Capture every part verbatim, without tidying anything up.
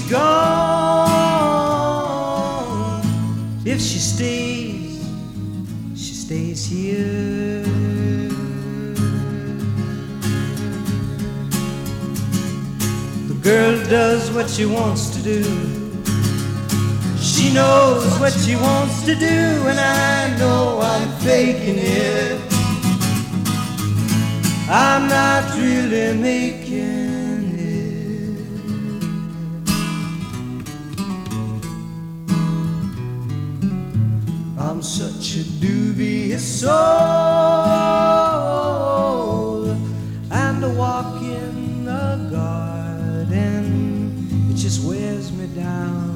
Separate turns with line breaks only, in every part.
gone. If she stays, she stays here. The girl does what she wants to do. She knows what she wants to do, and I know I'm faking it. I'm not really making it. I'm such a dubious soul, and a walk in the garden, it just wears me down.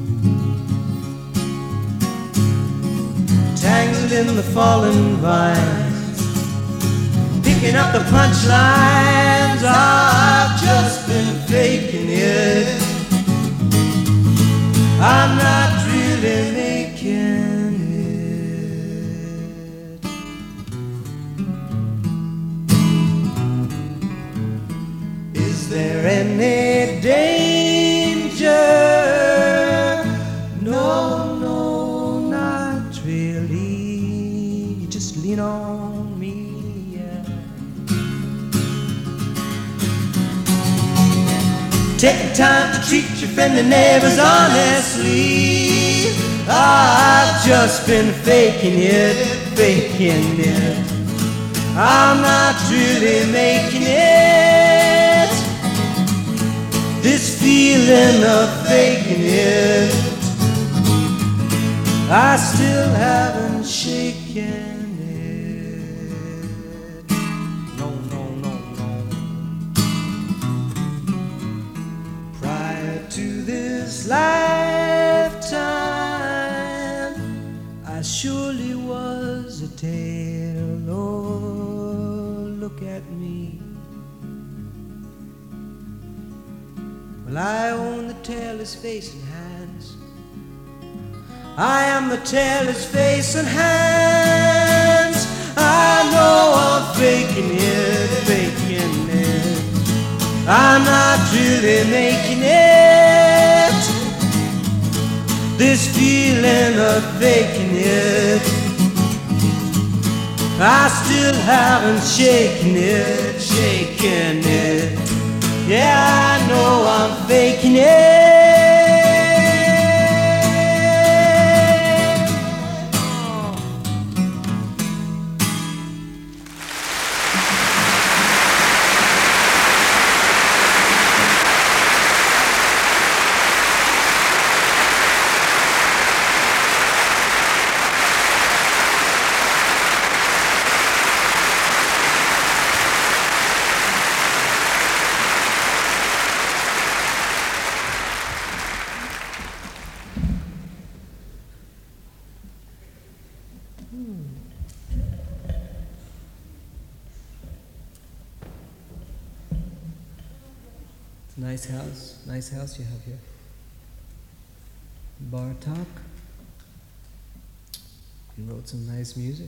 Tangled in the fallen vines, picking up the punchlines. I've just been faking it. I'm not really making it. Is there any danger? No, no, not really. You just lean on me. Take the time to treat your friendly neighbors honestly. I've just been faking it, faking it. I'm not really making it. This feeling of faking it, I still haven't shaken. To this lifetime, I surely was a tale. Oh, look at me. Well, I own the tailor's face and hands. I am the tailor's face and hands. I know I'm faking it, faking it. I'm not really making it. This feeling of faking it, I still haven't shaken it, shaken it. Yeah, I know I'm faking it.
Nice house, nice house you have here. Bartok, he wrote some nice music.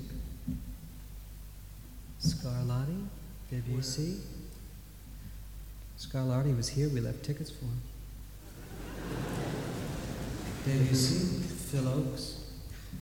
Scarlatti, Debussy. Scarlatti was here, we left tickets for him. Debussy, Phil Oakes.